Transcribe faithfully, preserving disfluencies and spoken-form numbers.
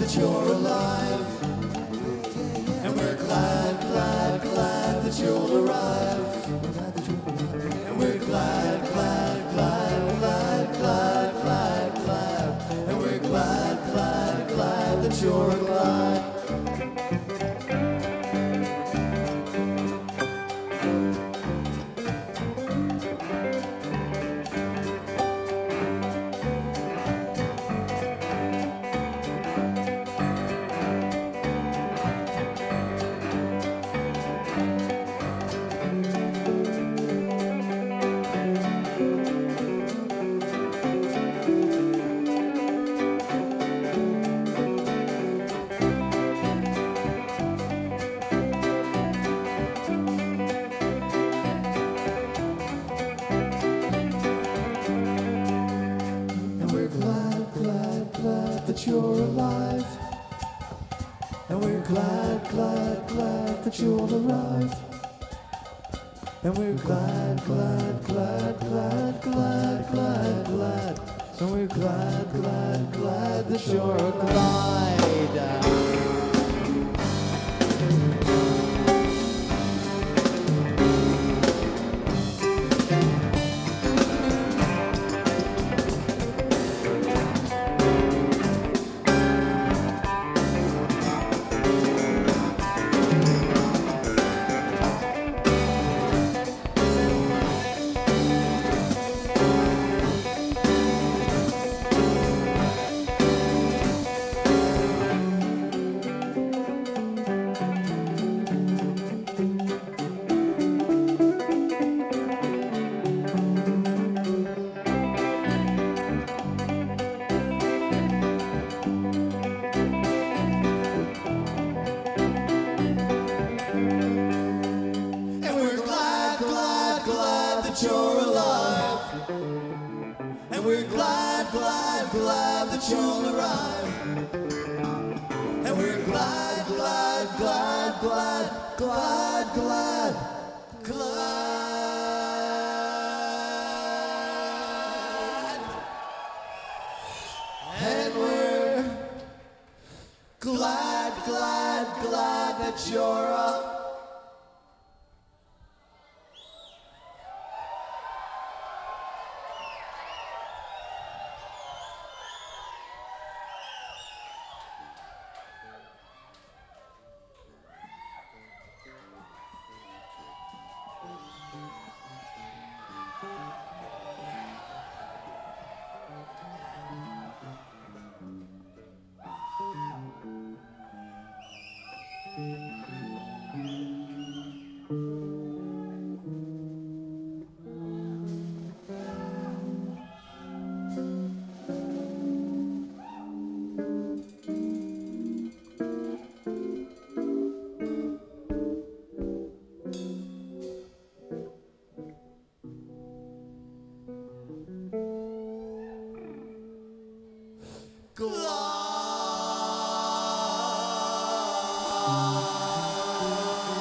that you're alive. And we're glad, glad, glad that you'll arrive. And we're glad, glad, glad, glad, glad, glad, glad. And we're glad, glad, glad that you're alive. That you're alive, and we're glad, glad, glad that you'll arrive. And we're glad, glad, glad, glad, glad, glad, glad. And we're glad, glad, glad that you're a glide. You're alive, and we're glad, glad, glad that you'll arrive. And we're glad, glad, glad, glad, glad, glad, glad. And we're glad, glad, glad that you're alive. Glad.